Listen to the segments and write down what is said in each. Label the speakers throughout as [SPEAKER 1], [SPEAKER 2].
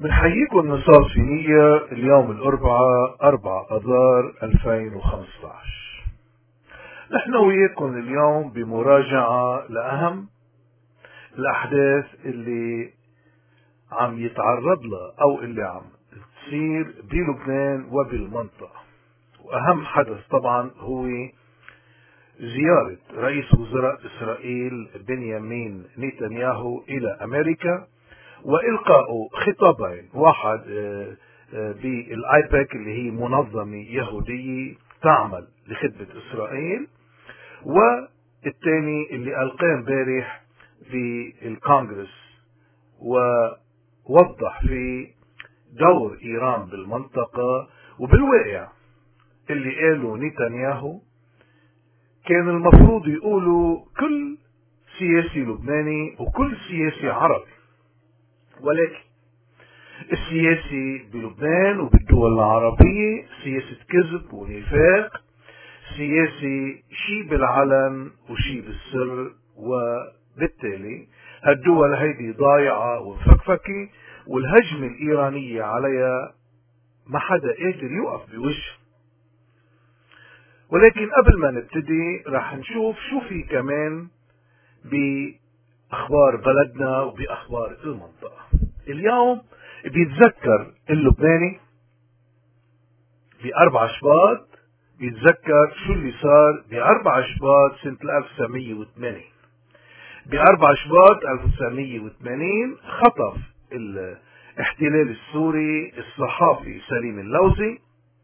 [SPEAKER 1] بنحييكم من صافينية اليوم الأربعاء 4 أذار 2015. نحن وياكم اليوم بمراجعة لأهم الأحداث اللي عم يتعرض لها أو اللي عم تصير بلبنان وبالمنطقة. وأهم حدث طبعا هو زيارة رئيس وزراء إسرائيل بنيامين نتنياهو إلى أمريكا وإلقاء خطابين، واحد بالآيباك اللي هي منظمة يهودية تعمل لخدمة إسرائيل، والثاني اللي ألقاه امبارح بالكونغرس ووضح في دور إيران بالمنطقة. وبالواقع اللي قاله نتنياهو كان المفروض يقولوا كل سياسي لبناني وكل سياسي عربي، ولكن السياسي بلبنان وبالدول العربية سياسة كذب ونفاق، سياسي شي بالعلن وشي بالسر، وبالتالي هالدول هيدي ضايعة ومفكفكة، والهجمة الإيرانية عليها ما حدا قادر يوقف بوجه. ولكن قبل ما نبتدي رح نشوف شو في كمان بأخبار بلدنا وبأخبار المنطقة. اليوم بيتذكر اللبناني ب4 شباط، بيتذكر شو اللي صار ب4 شباط سنة 1980. ب4 شباط 1980 خطف الاحتلال السوري الصحافي سليم اللوزي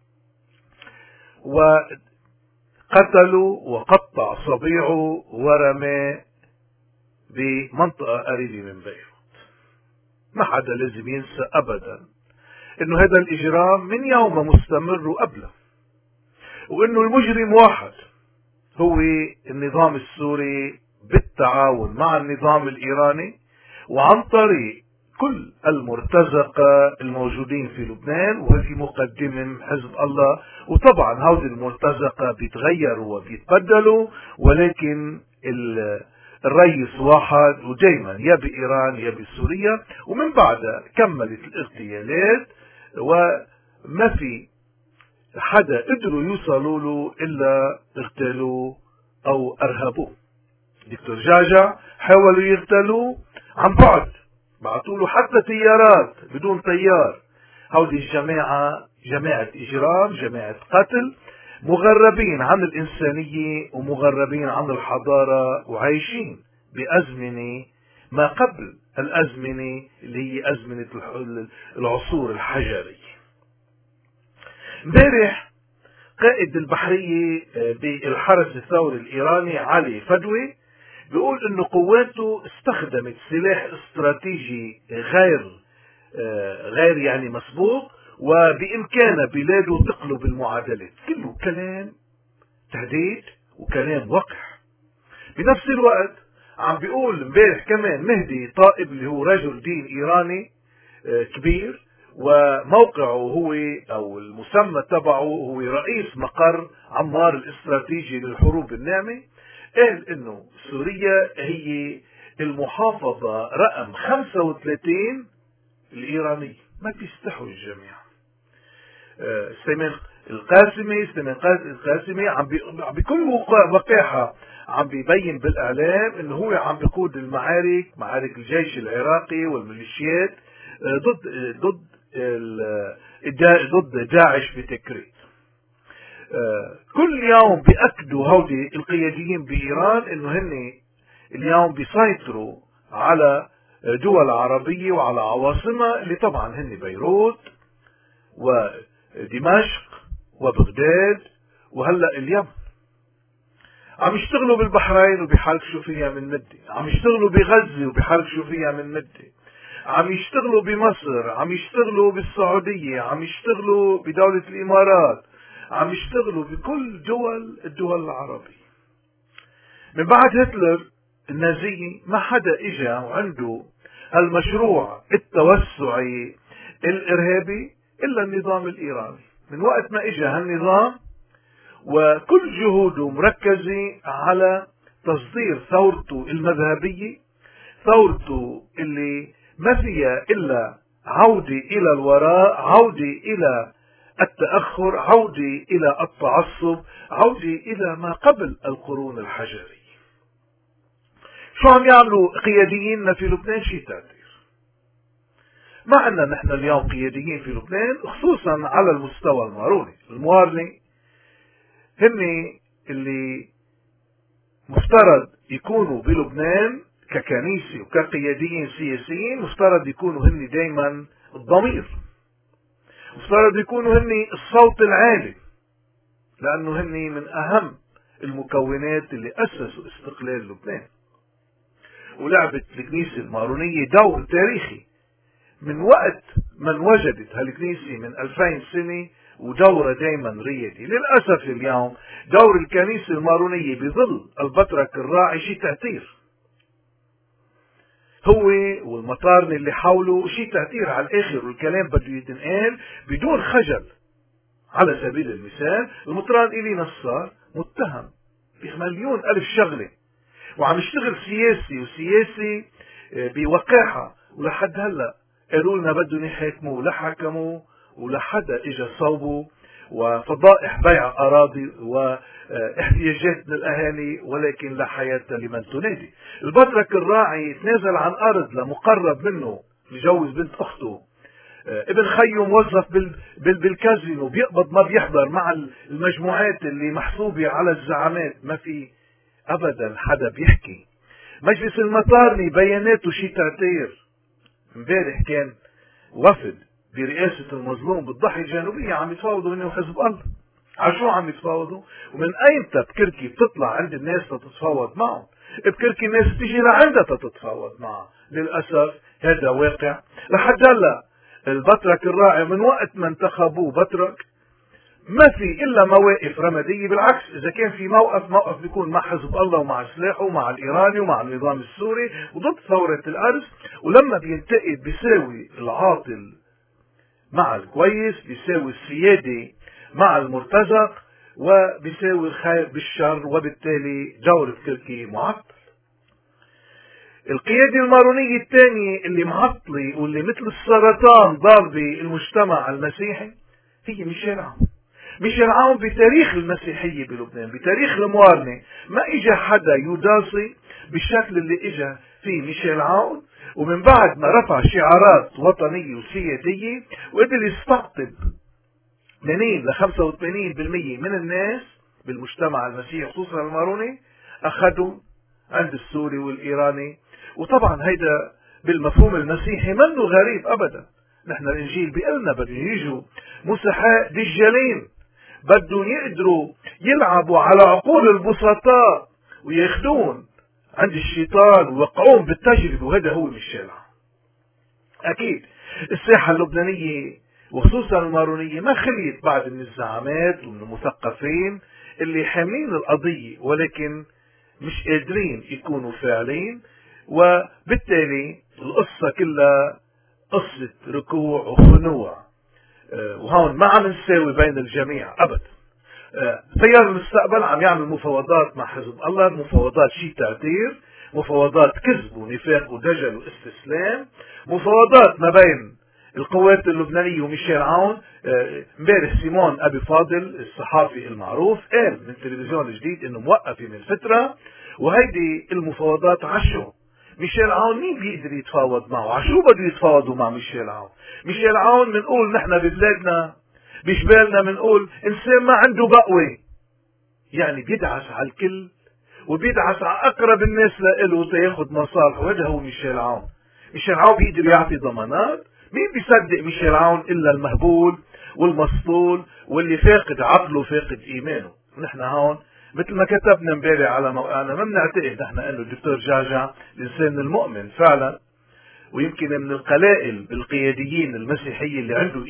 [SPEAKER 1] وقتلوا وقطع صبيعه ورماه بمنطقة قريبة من بيروت. ما حدا لازم ينسى ابدا انه هذا الاجرام من يوم مستمر وقبله، وانه المجرم واحد هو النظام السوري بالتعاون مع النظام الايراني وعن طريق كل المرتزقة الموجودين في لبنان، وفي مقدمهم حزب الله. وطبعا هؤلاء المرتزقة بيتغيروا وبيتبدلوا، ولكن الرئيس واحد، ودايما يا بإيران يا بسوريا. ومن بعدها كملت الاغتيالات وما في حدا قدروا يوصلوا له إلا اغتالوه أو أرهبوه. دكتور جعجع حاولوا يغتالوه عن بعد، بعثوا له حتى طيارات بدون طيار. هودي الجماعة جماعة إجرام، جماعة قتل، مغربين عن الإنسانية ومغربين عن الحضارة، وعايشين بأزمنة ما قبل الأزمنة اللي هي أزمنة العصور الحجرية. امبارح قائد البحرية بالحرس الثوري الإيراني علي فدوي بيقول انه قواته استخدمت سلاح استراتيجي غير يعني مسبوق، وبامكان بلاده تقلب المعادلات. كله كلام تهديد وكلام وقح. بنفس الوقت عم بيقول امبارح كمان مهدي طائب اللي هو رجل دين ايراني كبير، وموقعه هو او المسمى تبعه هو رئيس مقر عمار الاستراتيجي للحروب الناعمة، قال انه سوريا هي المحافظة رقم 35 الإيرانية. ما بيستحوا الجميع. سليمان القاسمي عم بكل وقاحة عم بيبين بالإعلام انه هو عم بيقود معارك الجيش العراقي والميليشيات ضد داعش بتكريت. كل يوم بيأكدوا هودي القياديين بإيران انه هن اليوم بيسيطروا على دول عربية وعلى عواصمها اللي طبعا هن بيروت ودمشق وبغداد وهلأ اليمن. عم يشتغلوا بالبحرين وبيحركشوا فيها من مدة، عم يشتغلوا بغزة وبيحركشوا فيها من مدة، عم يشتغلوا بمصر، عم يشتغلوا بالسعودية، عم يشتغلوا بدولة الإمارات، عم يشتغلوا بكل الدول العربية. من بعد هتلر النازية ما حدا اجا وعنده المشروع التوسعي الارهابي الا النظام الايراني. من وقت ما اجا هالنظام وكل جهوده مركزة على تصدير ثورته المذهبية، ثورته اللي ما فيها الا عودة إلى الوراء، عودة إلى التأخر، عودة إلى التعصب، عودة إلى ما قبل القرون الحجرية. شو عم يعملوا قياديين في لبنان؟ شيء تأثير. مع أن نحن اليوم قياديين في لبنان خصوصا على المستوى الموارني هن اللي مفترض يكونوا بلبنان ككنيسة وكقياديين سياسيين، مفترض يكونوا هن دايما الضمير، مفترض يكونوا هن الصوت العالي، لأنه هن من أهم المكونات اللي أسسوا استقلال لبنان. ولعبت الكنيسة المارونية دور تاريخي من وقت من وجدت هالكنيسة من 2000 سنة، ودورة دايما ريادي. للأسف اليوم دور الكنيسة المارونية بظل البطرك الراعي شيء تأثير، هو والمطارنة اللي حوله شيء تأثير على الآخر، والكلام بده يتنقال بدون خجل. على سبيل المثال المطران إلي نصار متهم بمليون ألف شغلة، وعم يشتغل سياسي وسياسي بوقاحة، ولحد هلأ قالوا لنا بدهم يحاكموا، ولا حكموا ولا حدا اجى صوبه، وفضائح بيع اراضي واحتياجات من الاهالي، ولكن لا حياة لمن تنادي. البطرك الراعي تنازل عن ارض لمقرب منه يجوز بنت اخته، ابن خيه موظف بالكازينو بيقبض ما بيحضر مع المجموعات اللي محسوبة على الزعامات، ما في ابدا حدا بيحكي. مجلس المطارني بياناته شي تعتير. امبارح كان وفد برئاسة المظلوم بالضاحية الجنوبية عم يتفاوضوا منه وحزب الله. على شو عم يتفاوضوا؟ ومن ايمتى بكركي بتطلع عند الناس تتفاوض معهم؟ بكركي الناس بتيجي لعندها تتفاوض معها. للأسف هذا واقع. لحد هلا البطرك الراعي من وقت ما انتخبوه بطرك ما في الا مواقف رمادية. بالعكس، اذا كان في موقف بيكون مع حزب الله ومع سلاحه ومع الايراني ومع النظام السوري وضد ثورة الارز، ولما بينتقد بيساوي العاطل مع الكويس، بيساوي السيادة مع المرتزق، وبيساوي الخير بالشر، وبالتالي دور بكركي معطل. القيادة المارونية الثانية اللي معطلة واللي مثل السرطان ضاربة المجتمع المسيحي هي ميشيل عون. ميشيل عون بتاريخ المسيحية بلبنان، بتاريخ الموارنة، ما اجى حدا يداصي بالشكل اللي اجى فيه ميشيل عون. ومن بعد ما رفع شعارات وطنية وسيادية وقدر يستقطب 80 ل 85% من الناس بالمجتمع المسيحي خصوصا الماروني، اخذوا عند السوري والايراني. وطبعا هيدا بالمفهوم المسيحي منه غريب ابدا. نحن الانجيل بيقلنا بدهم يجوا مسحاء دجالين، بدهم يقدروا يلعبوا على عقول البسطاء وياخدون عند الشيطان ويوقعون بالتجربة، وهذا هو ميشيل عون. اكيد الساحة اللبنانية وخصوصا المارونية ما خليت بعد من الزعامات ومن المثقفين اللي حاملين القضية ولكن مش قادرين يكونوا فاعلين، وبالتالي القصة كلها قصة ركوع وخنوع. وهون ما عم نساوي بين الجميع ابدا. تيار المستقبل عم يعمل مفاوضات مع حزب الله، مفاوضات شيء تعتير، مفاوضات كذب ونفاق ودجل واستسلام، مفاوضات ما بين القوات اللبنانية وميشيل عون. امبارح سيمون ابي فاضل الصحافي المعروف قال من تلفزيون الجديد انه موقفة من فترة، وهيدي المفاوضات عشو. ميشيل عون مين بيقدر يتفاوض معه؟ عشو بده يتفاوضوا مع ميشيل عون؟ ميشيل عون منقول نحن ببلادنا بجبالنا منقول انسان ما عنده بقوة، يعني بيدعس على الكل وبيدعس على اقرب الناس له تياخد مصالحه. وهذا هو ميشيل عون. ميشيل عون بيقدر يعطي ضمانات؟ مين بيصدق ميشيل عون الا المهبول والمسطول واللي فاقد عقله فاقد ايمانه. ونحن هون مثل ما كتبنا امبارح على موقعنا ما بنعتقد نحن انه الدكتور جعجع الانسان المؤمن فعلا، ويمكن من القلائل بالقياديين المسيحيين اللي عنده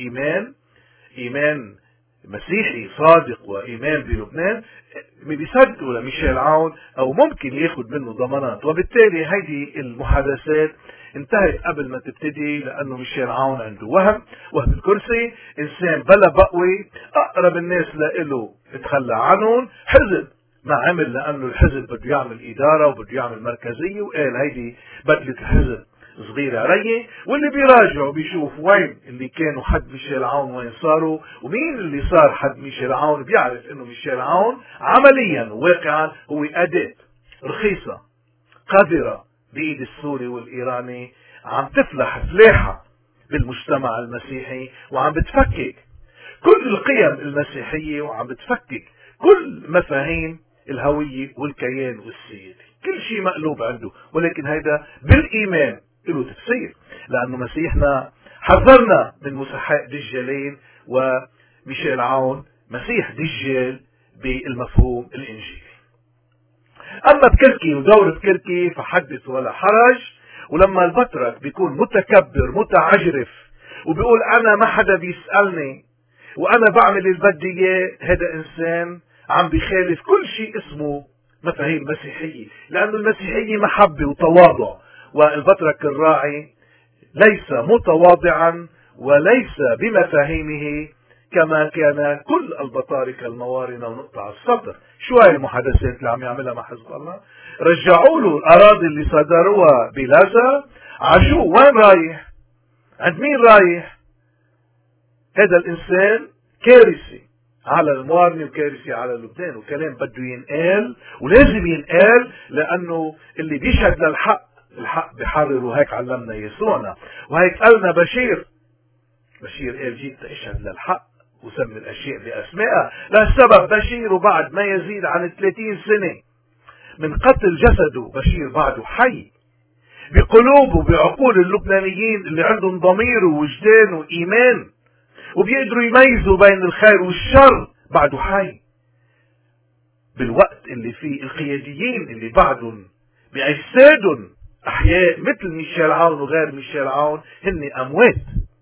[SPEAKER 1] ايمان مسيحي صادق وايمان بلبنان بيصدقوا لميشيل عون او ممكن ياخد منه ضمانات. وبالتالي هيدي المحادثات انتهت قبل ما تبتدي، لانه ميشيل عون عنده وهم الكرسي، انسان بلا بقوي، اقرب الناس له اتخلى عنهم، حزب ما عمل لانه الحزب بده يعمل اداره وبده يعمل مركزيه، وقال هيدي بدله الحزب صغيرة رية، واللي بيراجعوا بيشوف وين اللي كانوا حد ميشيل عون وين صاروا، ومين اللي صار حد ميشيل عون. بيعرف انه ميشيل عون عمليا وواقعا هو أداة رخيصة قذرة بإيد السوري والإيراني، عم تفلح فلاحة بالمجتمع المسيحي، وعم بتفكك كل القيم المسيحية، وعم بتفكك كل مفاهيم الهوية والكيان والسيادة. كل شيء مقلوب عنده، ولكن هيدا بالإيمان له تفسير، لأنه مسيحنا حذرنا من مسحاء دجالين، وميشيل عون مسيح دجال بالمفهوم الإنجيلي. أما بكركي ودور بكركي فحدث ولا حرج. ولما البطرك بيكون متكبر متعجرف وبيقول أنا ما حدا بيسألني وأنا بعمل اللي بدي إياه، هذا إنسان عم بيخالف كل شيء اسمه مفاهيم مسيحية، لأن المسيحية محبة وتواضع، والبطرك الراعي ليس متواضعا وليس بمفاهيمه كما كان كل البطاركة الموارنة ونقطع الصدر. شو هاي المحادثات اللي عم يعملها مع حزب الله؟ رجعوا له الأراضي اللي صدروها بلازا. عشو وين رايح؟ عند مين رايح؟ هذا الإنسان كارثي على الموارنة وكارثي على لبنان، وكلام بده ينقال ولازم ينقال، لأنه اللي بيشهد للحق الحق بحرر، وهيك علمنا يسوعنا، وهيك قالنا بشير قال جيت اشهد للحق وسمي الاشياء باسمائها. لهالسبب بشير وبعد ما يزيد عن 30 سنة من قتل جسده بشير بعده حي بقلوب وبعقول اللبنانيين اللي عندهم ضمير ووجدان وإيمان وبيقدروا يميزوا بين الخير والشر، بعده حي. بالوقت اللي فيه القياديين اللي بعدهم بأجسادهم أحياء مثل ميشيل عون وغير ميشيل عون هن أموات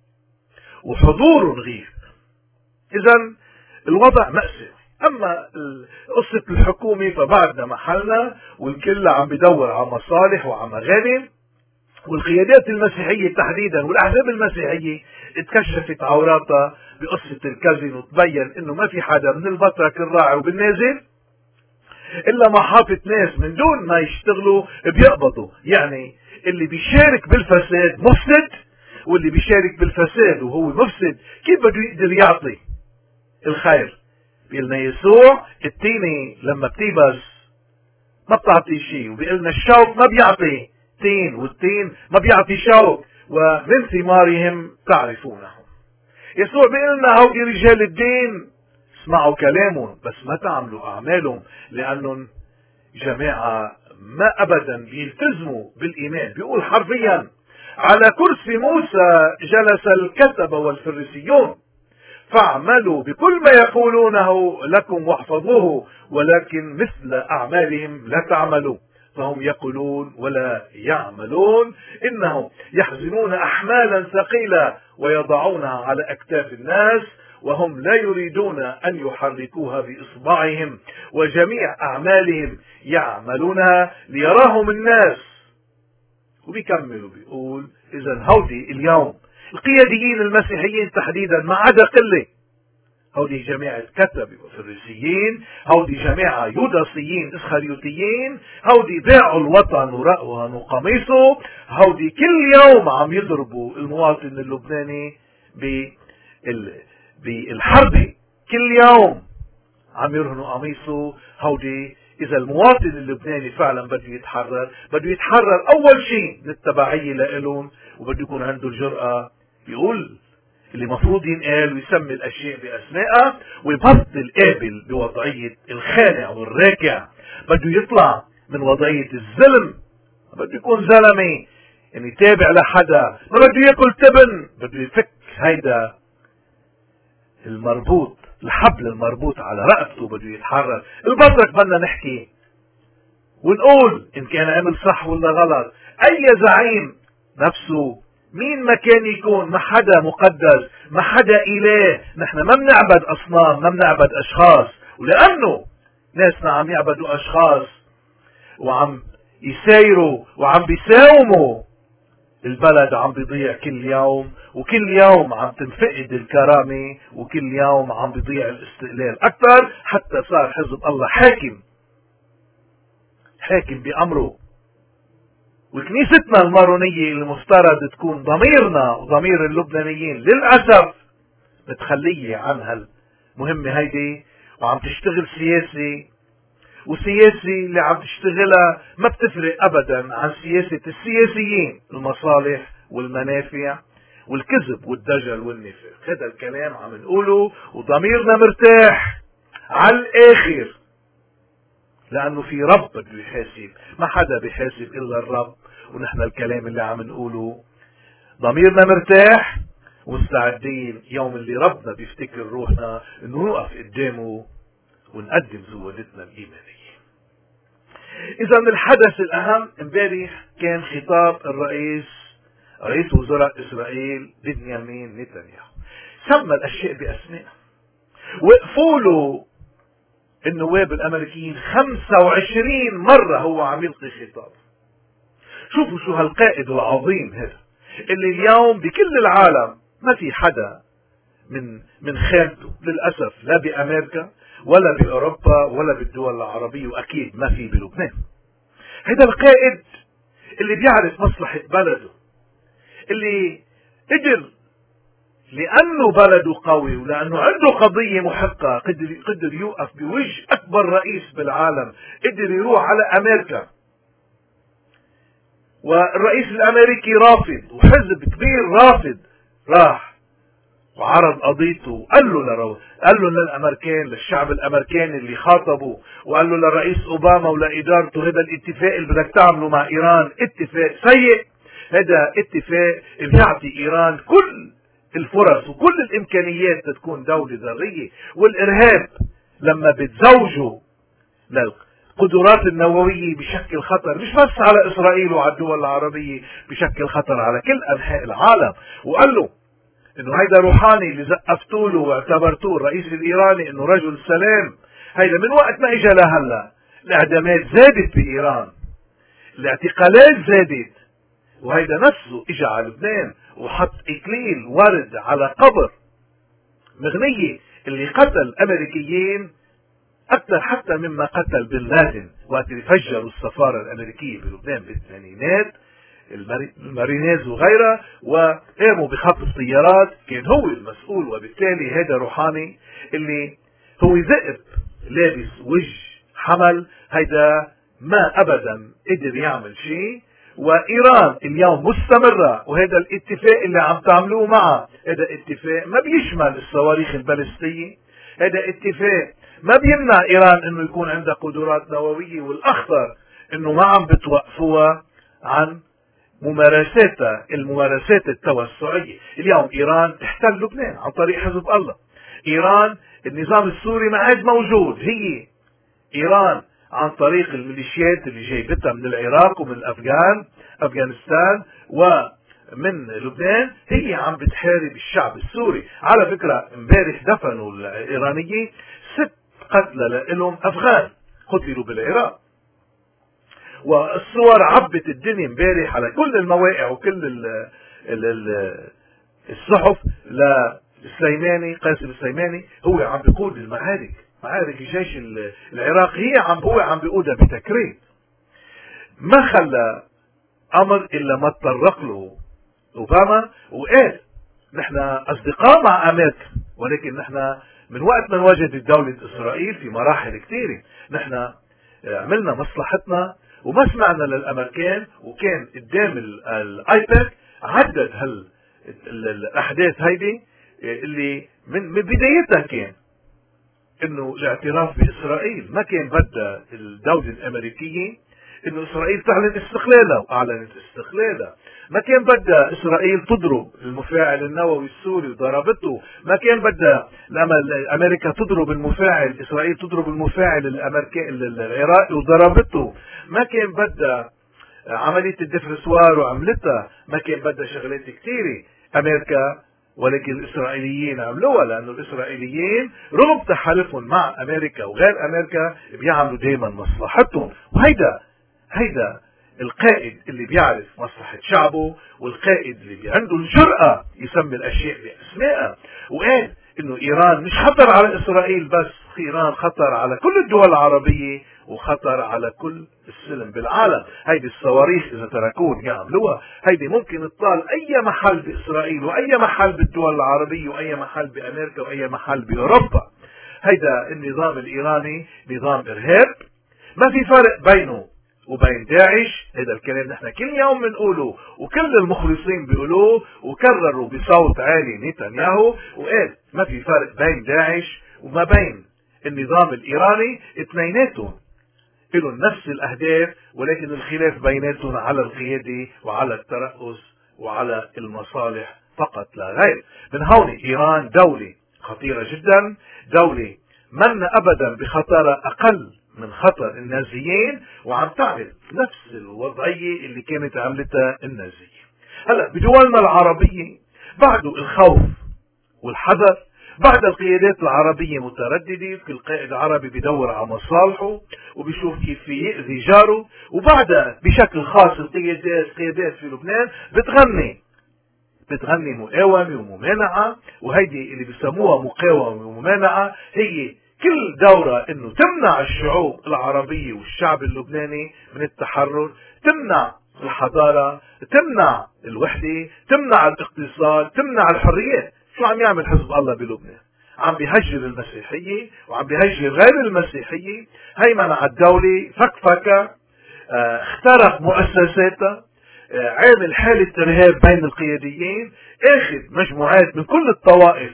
[SPEAKER 1] وحضورهم غير. إذا الوضع مأساوي. أما قصة الحكومة فبعدنا محلنا، والكل عم بدور على مصالح وعلى مغانم، والقيادات المسيحية تحديدا والأحزاب المسيحية اتكشفت عوراتها بقصة الكازين، وتبين انه ما في حدا من البطرك الراعي وبالنازل الا محافة ناس من دون ما يشتغلوا بيقبضوا. يعني اللي بيشارك بالفساد مفسد، واللي بيشارك بالفساد وهو مفسد كيف بده يقدر يعطي الخير؟ بيقلنا يسوع التيني لما بتيبس ما بتعطي شيء، وبيقلنا الشوك ما بيعطي تين، والتين ما بيعطي شوك، ومن ثمارهم تعرفونهم. يسوع بيقلنا هودي رجال الدين اسمعوا كلامهم بس ما تعملوا اعمالهم، لانهم جماعة ما ابدا بيلتزموا بالايمان. بيقول حرفيا على كرسي موسى جلس الكتبة والفريسيون فاعملوا بكل ما يقولونه لكم واحفظوه، ولكن مثل اعمالهم لا تعملوا، فهم يقولون ولا يعملون، انهم يحزنون احمالا ثقيلة ويضعونها على اكتاف الناس، وهم لا يريدون ان يحركوها باصبعهم، وجميع اعمالهم يعملونها ليراهم الناس. وبيكملوا بيقول اذا هودي اليوم القياديين المسيحيين تحديدا ما عدا قلة، هودي جماعة كتبة وفريسيين، هودي جماعة يوداسيين اسخريوتيين، هودي باعوا الوطن ورقوا قميصه، هودي كل يوم عم يضربوا المواطن اللبناني بالحرب، كل يوم عم يرهنوا قميصه. هودي إذا المواطن اللبناني فعلا بده يتحرر أول شيء من التبعية لإلهم، وبده يكون عنده الجرأة يقول اللي مفروض ينقال ويسمي الأشياء بأسمائها، ويبطل قابل بوضعية الخانع والراكع. بده يطلع من وضعية الظلم، بده يكون زلمة يعني تابع لحدا، ما بده ياكل تبن، بده يفك هيدا المربوط، الحبل المربوط على رقبته، بده يتحرر. البطرك بدنا نحكي ونقول ان كان عمل صح ولا غلط. اي زعيم نفسه مين ما كان يكون، ما حدا مقدس، ما حدا اله. نحن ما بنعبد اصنام، ما بنعبد اشخاص، ولانه ناسنا عم يعبدوا اشخاص وعم يسايروا وعم بيساوموا، البلد عم بيضيع كل يوم، وكل يوم عم تنفقد الكرامة، وكل يوم عم بيضيع الاستقلال اكثر، حتى صار حزب الله حاكم بأمره، وكنيستنا المارونية المفترض تكون ضميرنا وضمير اللبنانيين للأسف متخلية عن هالمهمة هيدي، وعم تشتغل سياسي، وسياسي اللي عم تشتغلها ما بتفرق أبدا عن سياسة السياسيين، المصالح والمنافع والكذب والدجل والنفاق. هذا الكلام عم نقوله وضميرنا مرتاح على الآخر، لأنه في رب بده يحاسب، ما حدا بيحاسب إلا الرب. ونحن الكلام اللي عم نقوله ضميرنا مرتاح ومستعدين يوم اللي ربنا بيفتكر روحنا انه نوقف قدامه ونقدم زودتنا الإيمانية. إذا الحدث الأهم امبارح كان خطاب رئيس وزراء إسرائيل بنيامين نتنياهو. سمى الأشياء بأسمائها، وقفوا له النواب الأمريكيين 25 مرة هو عم يلقي خطاب. شوفوا شو هالقائد العظيم هذا اللي اليوم بكل العالم ما في حدا من خالته للأسف، لا بأمريكا ولا بأوروبا ولا بالدول العربية، وأكيد ما في بلبنان. هذا القائد اللي بيعرف مصلحة بلده، اللي قدر لأنه بلده قوي ولأنه عنده قضية محقة قدر يوقف بوجه أكبر رئيس بالعالم، قدر يروح على أمريكا والرئيس الأمريكي رافض وحزب كبير رافض، راح وعرض قضيته وقال له للأمريكان، للشعب الأمريكاني اللي خاطبه، وقال له للرئيس أوباما ولإدارته هذا الاتفاق اللي بدك تعمله مع إيران اتفاق سيء، هذا اتفاق اللي يعطي إيران كل الفرص وكل الإمكانيات تكون دولة ذرية، والإرهاب لما بتزوجه للقدرات النووية بشكل خطر مش بس على إسرائيل وعلى الدول العربية، بشكل خطر على كل أنحاء العالم. وقال له انه هيدا روحاني اللي زقفتوا له واعتبرتوه الرئيس الايراني انه رجل سلام، هيدا من وقت ما اجى لهلا الاعدامات زادت بايران، الاعتقالات زادت، وهيدا نفسه اجى على لبنان وحط اكليل ورد على قبر مغنية اللي قتل امريكيين اكثر حتى مما قتل بن لادن وقت اللي فجروا السفارة الامريكية بلبنان بالثمانينات، المارينيز وغيرها، وقاموا بخط الطيارات، كان هو المسؤول. وبالتالي هذا روحاني اللي هو ذئب لابس وجه حمل، هيدا ما ابدا قدر يعمل شيء. وايران اليوم مستمرة، وهذا الاتفاق اللي عم تعملوه معه هذا اتفاق ما بيشمل الصواريخ البالستية، هذا اتفاق ما بيمنع ايران انه يكون عندها قدرات نووية، والاخطر انه ما عم بتوقفوها عن الممارسات التوسعية. اليوم ايران تحتل لبنان عن طريق حزب الله، ايران النظام السوري ما عاد موجود، هي ايران عن طريق الميليشيات اللي جايبتها من العراق ومن افغانستان ومن لبنان، هي عم بتحارب الشعب السوري. على فكرة امبارح دفنوا الايرانيين 6 قتلى لهم افغان قتلوا بالعراق، والصور عبت الدنيا امبارح على كل المواقع وكل الصحف للسليماني، قاسم السليماني هو عم بيقود المعارك، معارك الجيش العراقي هو عم بيقودها بتكريم. ما خلى امر الا ما تطرق له اوباما وقال نحن اصدقاء مع امريكا، ولكن نحن من وقت ما وجدت دولة اسرائيل في مراحل كثيرة نحن عملنا مصلحتنا وما سمعنا للامريكان، وكان قدام الايباد عدد الاحداث هيدي اللي من بدايتها كان انه الاعتراف باسرائيل ما كان بدها الدولة الامريكية انه اسرائيل تعلن استقلالها، واعلنت استقلالها. ما كان بدها اسرائيل تضرب المفاعل النووي السوري وضربته، ما كان بدها امريكا تضرب المفاعل، اسرائيل تضرب المفاعل العراقي وضربته، ما كان بدها عملية الدفرسوار وعملتها، ما كان بدها شغلات كثيرة امريكا، ولكن الاسرائيليين عملوها، لانه الاسرائيليين رغم تحالفهم مع امريكا وغير امريكا بيعملوا دائما مصلحتهم. وهيدا القائد اللي بيعرف مصلحة شعبه، والقائد اللي عنده الجرأة يسمي الاشياء باسمائها، وقال انه ايران مش خطر على اسرائيل بس، ايران خطر على كل الدول العربية وخطر على كل السلم بالعالم. هيدي الصواريخ اذا تركون يعملوها، هيدي ممكن تطال اي محل باسرائيل واي محل بالدول العربية واي محل بامريكا واي محل باوروبا. هيدا النظام الايراني نظام ارهاب، ما في فرق بينه وبين داعش. هذا الكلام نحن كل يوم بنقوله وكل المخلصين بيقولوه، وكرروا بصوت عالي نتنياهو وقال ما في فرق بين داعش وما بين النظام الايراني، اثنيناتهم لهم نفس الاهداف، ولكن الخلاف بيناتهم على القيادة وعلى الترأس وعلى المصالح فقط لا غير. من هون ايران دولة خطيرة جدا، دولة من ابدا بخطر اقل من خطر النازيين، وعم تعمل نفس الوضعية اللي كانت عملتها النازية. هلا بدولنا العربية بعد الخوف والحذر، بعد القيادات العربية مترددة، كل قائد عربي بدور على مصالحه وبيشوف كيف يأذي جاره، وبعدها بشكل خاص القيادات في لبنان بتغني مقاومة وممانعة، وهيدي اللي بيسموها مقاومة وممانعة هي كل دورة انه تمنع الشعوب العربية والشعب اللبناني من التحرر، تمنع الحضارة، تمنع الوحدة، تمنع الاقتصاد، تمنع الحريات. شو عم يعمل حزب الله بلبنان؟ عم بيهجر المسيحية وعم بيهجر غير المسيحية، هيمن على الدولة، فكفكة، اخترق مؤسساتها، عامل حالة ارهاب بين القياديين، اخذ مجموعات من كل الطوائف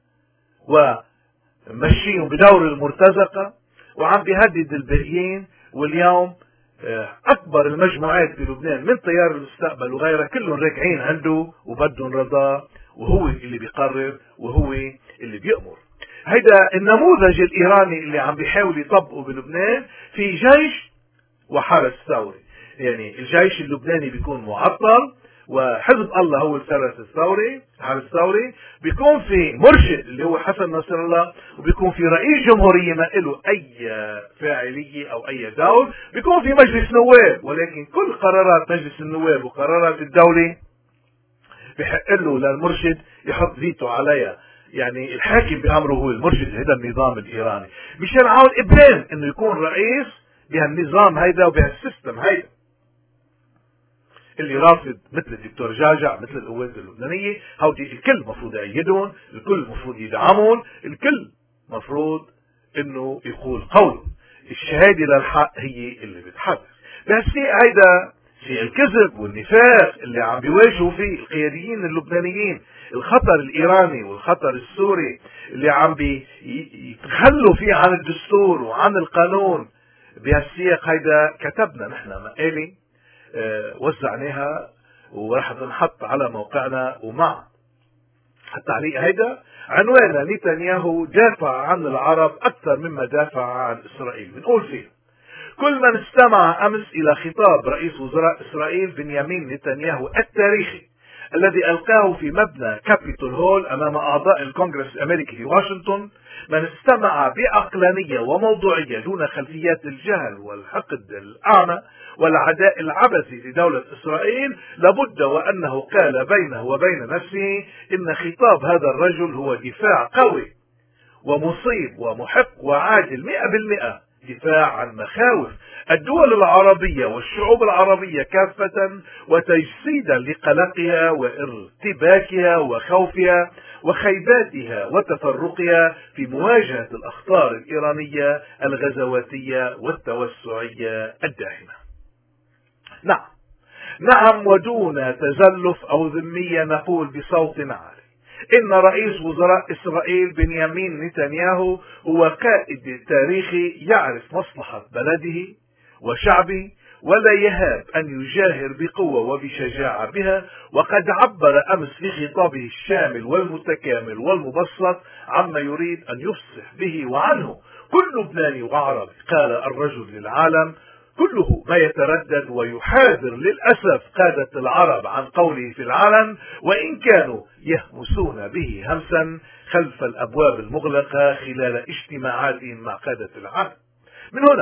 [SPEAKER 1] ومشيهم بدور المرتزقة وعم بيهدد الباقيين. واليوم اكبر المجموعات بلبنان من تيار المستقبل وغيرها كلهم راجعين عنده وبدهم رضاه، وهو اللي بيقرر وهو اللي بيأمر. هيدا النموذج الايراني اللي عم بيحاول يطبقه بلبنان في جيش وحرس ثوري. يعني الجيش اللبناني بيكون معطل وحزب الله هو الحرس الثوري، بيكون في مرشد اللي هو حسن نصر الله، وبيكون في رئيس جمهورية ما له اي فاعلية او اي دور، بيكون في مجلس نواب، ولكن كل قرارات مجلس النواب وقرارات الدولة بحق له للمرشد يحط فيتو عليها. يعني الحاكم بأمره هو المرشد. هذا النظام الإيراني مشان عاود إبراهيم انه يكون رئيس بهالنظام هيدا وبهالسيستم هيدا. اللي رافض مثل الدكتور جعجع، مثل القوات اللبنانية، هودي الكل مفروض يأيدهم، الكل مفروض يدعمهم، الكل مفروض انه يقول قوله. الشهادة للحق هي اللي بتحدث. بهالشيء هيدا في الكذب والنفاق اللي عم بيواجهوا فيه القياديين اللبنانيين، الخطر الإيراني والخطر السوري اللي عم بيتخلوا فيه عن الدستور وعن القانون. بهالسياق هيدا كتبنا نحن مقالة وزعناها ورح تنحط على موقعنا، ومع التعليق هيدا عنواننا نتنياهو دافع عن العرب أكثر مما دافع عن إسرائيل. بنقول فيه: كل من استمع أمس إلى خطاب رئيس وزراء إسرائيل بنيامين نتنياهو التاريخي الذي ألقاه في مبنى كابيتول هول أمام أعضاء الكونغرس الأمريكي في واشنطن، من استمع بعقلانية وموضوعية دون خلفيات الجهل والحقد الأعمى والعداء العبثي لدولة إسرائيل، لابد وأنه قال بينه وبين نفسه إن خطاب هذا الرجل هو دفاع قوي ومصيب ومحق وعادل 100%، دفاع عن مخاوف الدول العربية والشعوب العربية كافة، وتجسيدا لقلقها وارتباكها وخوفها وخيباتها وتفرقها في مواجهة الأخطار الإيرانية الغزواتية والتوسعية الداهمة. نعم، ودون تزلف أو ذمية نقول بصوت عالي إن رئيس وزراء إسرائيل بنيامين نتنياهو هو قائد تاريخي يعرف مصلحة بلده وشعبه، ولا يهاب أن يجاهر بقوة وبشجاعة بها. وقد عبر أمس في خطابه الشامل والمتكامل والمبسط عما يريد أن يفصح به وعنه كل لبناني وعربي. قال الرجل للعالم كله ما يتردد ويحاذر للأسف قادة العرب عن قوله في العلن، وإن كانوا يهمسون به همسا خلف الأبواب المغلقة خلال اجتماعاتهم مع قادة العالم. من هنا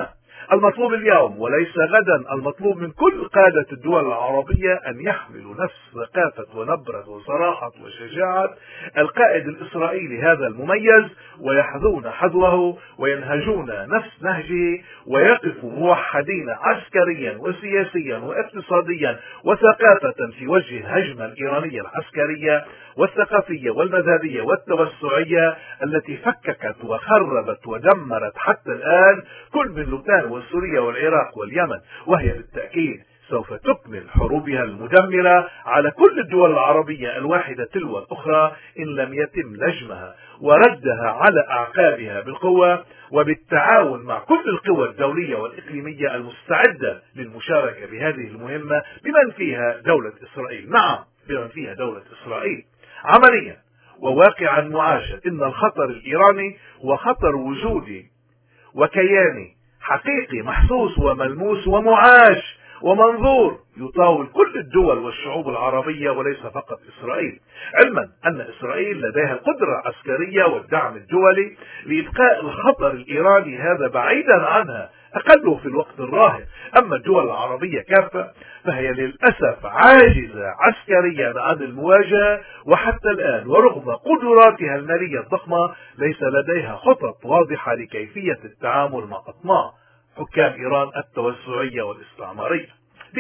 [SPEAKER 1] المطلوب اليوم وليس غدا، المطلوب من كل قادة الدول العربية أن يحملوا نفس ثقافة ونبرة وصراحة وشجاعة القائد الإسرائيلي هذا المميز، ويحذون حذوه وينهجون نفس نهجه، ويقفوا موحدين عسكريا وسياسيا واقتصاديا وثقافة في وجه الهجمة الإيرانية العسكرية والثقافية والمذهبية والتوسعية التي فككت وخربت ودمرت حتى الآن كل من لبنان وسوريا والعراق واليمن، وهي بالتأكيد سوف تكمل حروبها المدمرة على كل الدول العربية الواحدة تلو الأخرى إن لم يتم لجمها وردها على أعقابها بالقوة، وبالتعاون مع كل القوى الدولية والإقليمية المستعدة للمشاركة بهذه المهمة بمن فيها دولة إسرائيل. نعم، بمن فيها دولة إسرائيل. عمليا وواقعا معاشا، إن الخطر الإيراني هو خطر وجودي وكياني حقيقي محسوس وملموس ومعاش ومنظور يطاول كل الدول والشعوب العربية وليس فقط إسرائيل، علما أن إسرائيل لديها القدرة العسكرية والدعم الدولي لإبقاء الخطر الإيراني هذا بعيدا عنها أقله في الوقت الراهن. أما الدول العربية كافة فهي للأسف عاجزة عسكريا عن المواجهة، وحتى الآن ورغم قدراتها المالية الضخمة ليس لديها خطط واضحة لكيفية التعامل مع أطماع حكام إيران التوسعية والاستعمارية.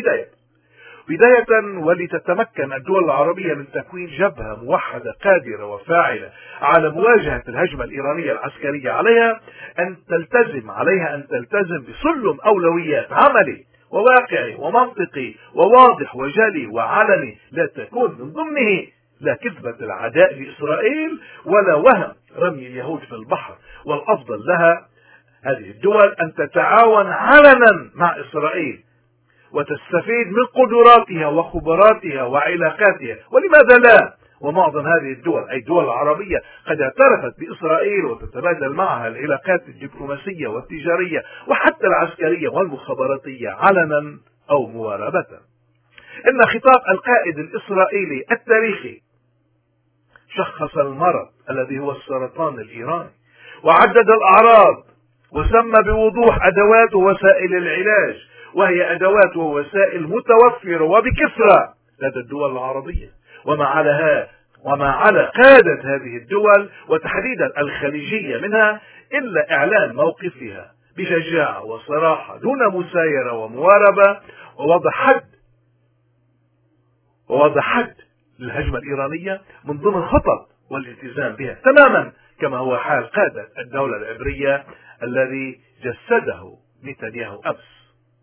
[SPEAKER 1] بداية ولتتمكن الدول العربية من تكوين جبهة موحدة قادرة وفاعلة على مواجهة الهجمة الإيرانية العسكرية عليها أن تلتزم بسلم أولويات عملي وواقعي ومنطقي وواضح وجلي وعلني، لا تكون من ضمنه لا كذبة العداء لإسرائيل ولا وهم رمي اليهود في البحر. والأفضل لها هذه الدول أن تتعاون علنا مع إسرائيل وتستفيد من قدراتها وخبراتها وعلاقاتها، ولماذا لا؟ ومعظم هذه الدول أي الدول العربية قد اعترفت بإسرائيل وتتبادل معها العلاقات الدبلوماسية والتجارية وحتى العسكرية والمخابراتية علنا أو مواربة. إن خطاب القائد الإسرائيلي التاريخي شخص المرض الذي هو السرطان الإيراني وعدد الأعراض وسمى بوضوح أدوات ووسائل العلاج، وهي أدوات ووسائل متوفرة وبكثرة لدى الدول العربية، وما على قادة هذه الدول وتحديدا الخليجية منها إلا إعلان موقفها بشجاعة وصراحة دون مسايرة ومواربة، ووضع حد للهجمة الإيرانية من ضمن خطط والالتزام بها تماما كما هو حال قادة الدولة العبرية الذي جسده نتنياهو أمس.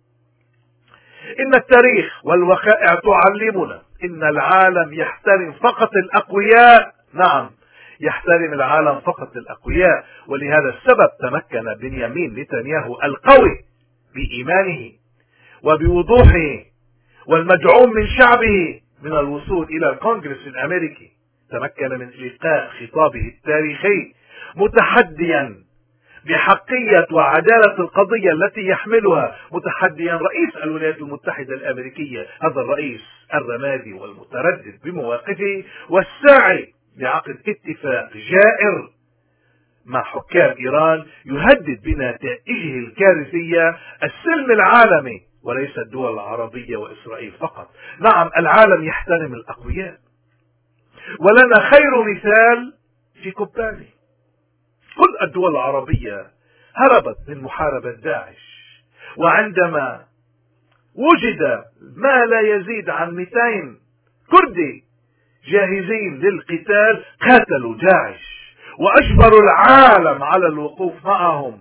[SPEAKER 1] إن التاريخ والوقائع تعلمنا إن العالم يحترم فقط الأقوياء. نعم، يحترم العالم فقط الأقوياء، ولهذا السبب تمكن بنيامين نتنياهو القوي بإيمانه وبوضوحه والمدعوم من شعبه من الوصول إلى الكونغرس الأمريكي. تمكن من إلقاء خطابه التاريخي متحديا بحقية وعدالة القضية التي يحملها، متحديا رئيس الولايات المتحدة الأمريكية، هذا الرئيس الرمادي والمتردد بمواقفه والساعي لعقد اتفاق جائر مع حكام إيران يهدد بنتائجه الكارثية السلم العالمي وليس الدول العربية وإسرائيل فقط. نعم، العالم يحترم الأقوياء، ولنا خير مثال في كوباني. كل الدول العربية هربت من محاربة داعش، وعندما وجد ما لا يزيد عن 200 كردي جاهزين للقتال قاتلوا داعش وأجبروا العالم على الوقوف معهم،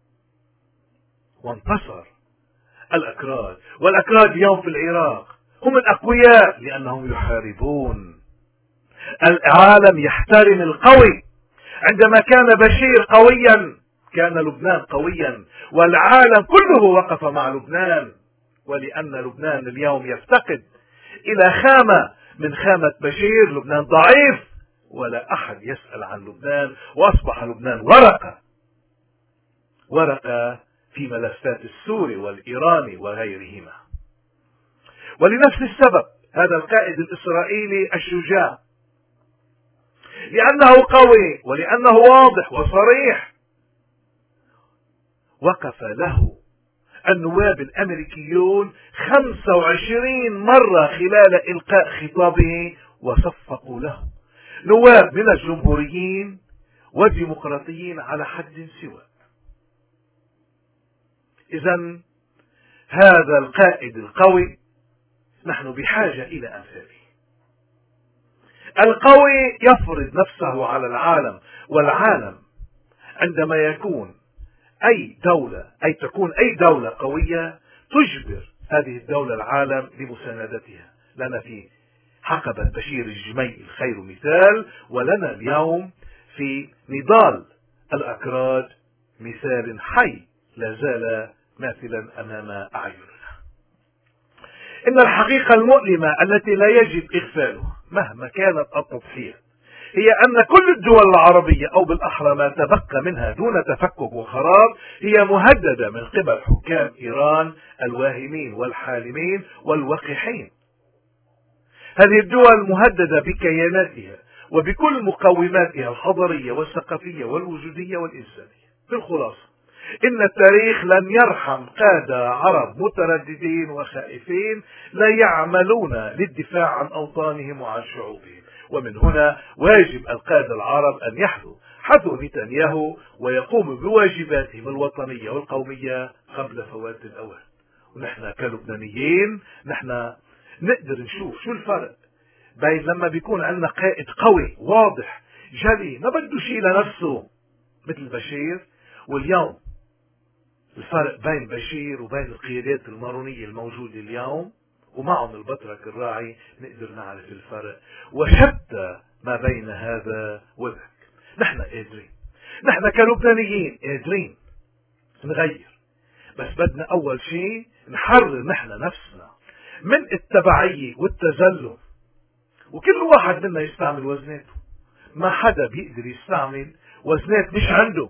[SPEAKER 1] وانتصر الأكراد. والأكراد اليوم في العراق هم الأقوياء لأنهم يحاربون. العالم يحترم القوي. عندما كان بشير قويا كان لبنان قويا، والعالم كله وقف مع لبنان. ولأن لبنان اليوم يفتقد إلى خامة من خامة بشير، لبنان ضعيف ولا أحد يسأل عن لبنان، وأصبح لبنان ورقة في ملفات السوري والإيراني وغيرهما. ولنفس السبب هذا القائد الإسرائيلي الشجاع، لأنه قوي ولأنه واضح وصريح، وقف له النواب الأمريكيون 25 مرة خلال إلقاء خطابه وصفقوا له، نواب من الجمهوريين والديمقراطيين على حد سواء. إذن هذا القائد القوي نحن بحاجة إلى أمثاله. القوي يفرض نفسه على العالم، والعالم عندما يكون تكون أي دولة قوية تجبر هذه الدولة العالم لمساندتها. لنا في حقبة بشير الجميل الخير مثال، ولنا اليوم في نضال الأكراد مثال حي لا زال ماثلا أمام أعيننا. إن الحقيقة المؤلمة التي لا يجب إغفالها مهما كانت التضحية هي أن كل الدول العربية، أو بالأحرى ما تبقى منها دون تفكك وخراب، هي مهددة من قبل حكام إيران الواهمين والحالمين والوقحين. هذه الدول مهددة بكياناتها وبكل مقوماتها الحضارية والثقافية والوجودية والإنسانية. في الخلاصة، إن التاريخ لن يرحم قادة عرب مترددين وخائفين لا يعملون للدفاع عن أوطانهم وعن شعوبهم. ومن هنا واجب القادة العرب أن يحذو نتنياهو ويقوموا بواجباتهم الوطنية والقومية قبل فوات الأوان. ونحن كلبنانيين نحن نقدر نشوف شو الفرق بين لما بيكون عندنا قائد قوي واضح جلي ما بده شيء لنفسه مثل بشير، واليوم الفرق بين بشير وبين القيادات المارونية الموجودة اليوم ومعهم البطرك الراعي. نقدر نعرف الفرق وشتى ما بين هذا وذاك. نحن قادرين، نحن كلبنانيين قادرين نغير، بس بدنا أول شيء نحرر نحن نفسنا من التبعية والتزلم. وكل واحد منا يستعمل وزناته، ما حدا بيقدر يستعمل وزنات مش عنده.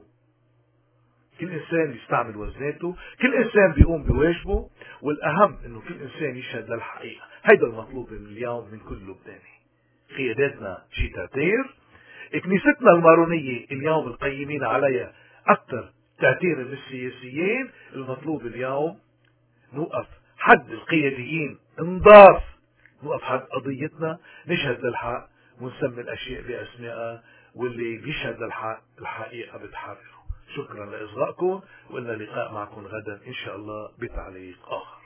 [SPEAKER 1] كل إنسان يستعمل وزناته، كل إنسان بيقوم بواجبه، والأهم إنه كل إنسان يشهد للحقيقة. هيدا المطلوب من اليوم من كل لبناني. قياداتنا جيتاتير، كنيستنا المارونية اليوم القيمين عليها أكثر تأثير من السياسيين. المطلوب اليوم نوقف حد القياديين، نضاف نوقف حد قضيتنا، نشهد للحق ونسمي الأشياء بأسمائها، واللي بيشهد للحق الحقيقة بتحرره. شكرا لإصغائكم، وإن اللقاء معكم غدا إن شاء الله بتعليق آخر.